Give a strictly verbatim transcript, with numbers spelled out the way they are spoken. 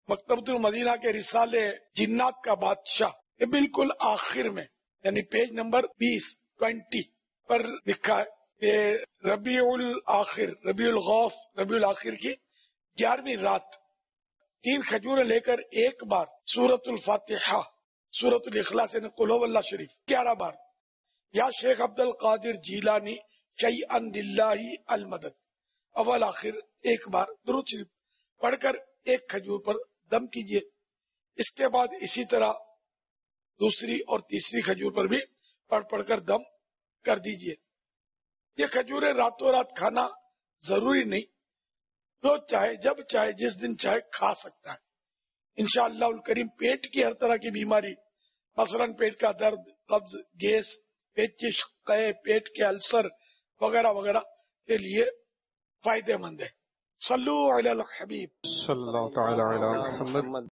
مکتبۃ المدینہ کے رسالے جنات کا بادشاہ، یہ بالکل آخر میں یعنی پیج نمبر بیس ٹوینٹی پر لکھا ہے کہ ربیع الآخر، ربیع الغوث، ربیع الآخر کی گیارہویں رات تین کھجوریں لے کر ایک بار سورۃ الفاتحہ، سورۃ الاخلاص یعنی قل هو اللہ شریف گیارہ بار، یا شیخ عبد القادر جیلانی شیئا للہ المدد، اول آخر ایک بار درود شریف پڑھ کر ایک کھجور پر دم کیجیے. اس کے بعد اسی طرح دوسری اور تیسری کھجور پر بھی پڑھ پڑھ کر دم کر دیجیے. یہ کھجوریں راتوں رات کھانا ضروری نہیں، جو چاہے جب چاہے جس دن چاہے کھا سکتا ہے. انشاءاللہ الکریم پیٹ کی ہر طرح کی بیماری، مثلا پیٹ کا درد، قبض، گیس، پیچش، قے، پیٹ کے السر وغیرہ وغیرہ کے لیے فائدہ مند ہے. صلو علی الحبیب صلی اللہ تعالی علی محمد.